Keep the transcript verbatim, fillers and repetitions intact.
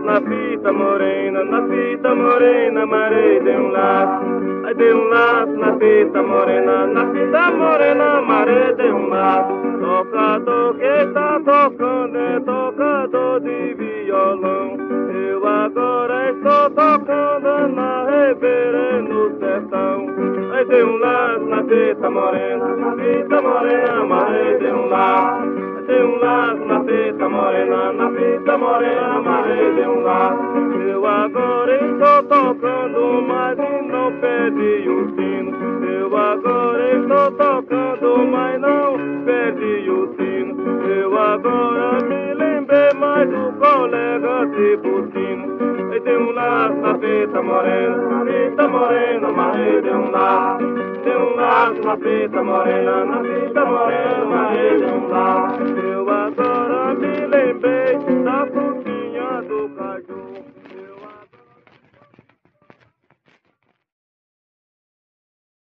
na fita morena, na fita morena, marei de um laço. Ai, de um laço na fita morena, na fita morena, marei de um laço. Tocador que está tocando é tocador de violão. Eu agora estou tocando na ribeira e no sertão. Ai, de um laço na fita morena, na fita morena, marei de um laço. De um laço na fita morena, na fita morena, marei de um laço. Eu agora estou tocando, mas não perdi o sino. Eu agora estou tocando, mas não perdi o sino. Eu agora me lembrei mais do colega Ciputino. E de um laço na fita morena, na fita morena, marei de um laço. De um laço na fita morena, na fita morena, marei de um laço.